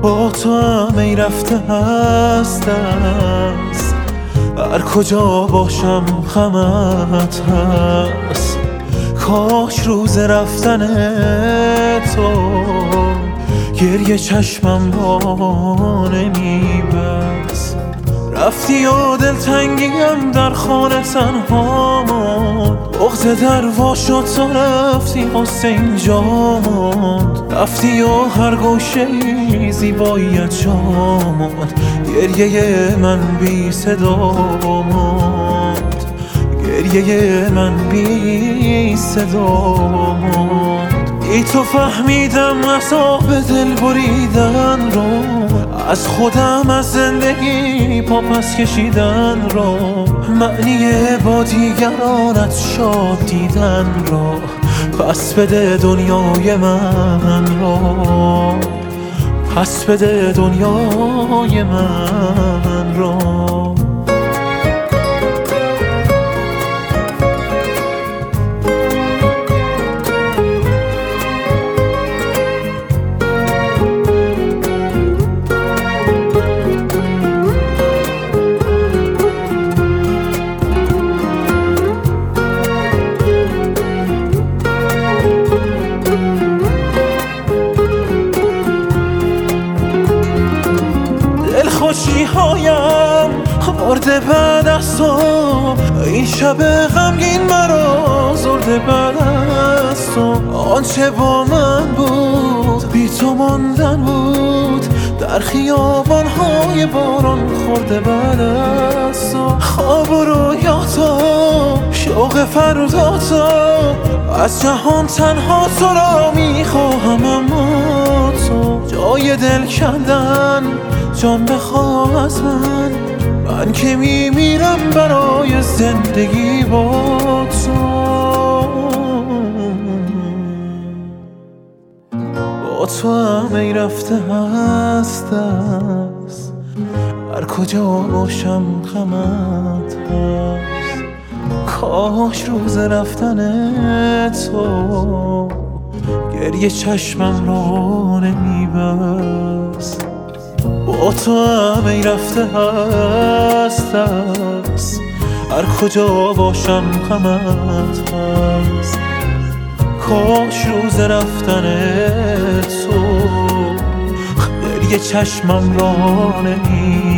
با تو هم ای رفته هست هر کجا باشم غمت هست. کاش روز رفتن تو گریه چشمم را نمیبست. رفتی و دلتنگیم در خانه تنها ماند، بغض در وا شد تو رفتی غصه اینجا ماند. رفتی و هر گوشه‌ای زیباییت جا ماند، گریه من بی صدا ماند، گریه من بی صدا ماند. ای تو فهمیدم عذاب دل بریدن را، از خودم از زندگی پا پس کشیدن را، معنی با دیگرانت شاد دیدن را. پس بده دنیای من را، پس بده دنیای من را. خوشی هایم مرده بعد از تو، این شب غمگین مرا زرده بعد از تو. آنچه با من بود بی تو ماندن بود، در خیابان های باران خورده بعد از تو. خواب و رویاتا شوق فردا تا، از جهان تنها تو را میخواهم اما تو. جای دل کندن جان بخواه از من، من که میمیرم برای زندگی با تو. با تو هم ای رفته هست هر کجا باشم غمت هست. کاش روز رفتن تو گریه چشمم را نمیبست. با تو هم ای رفته هست هر کجا باشم غمت هست. کاش روز رفتن تو گریه چشمم را نمیبست.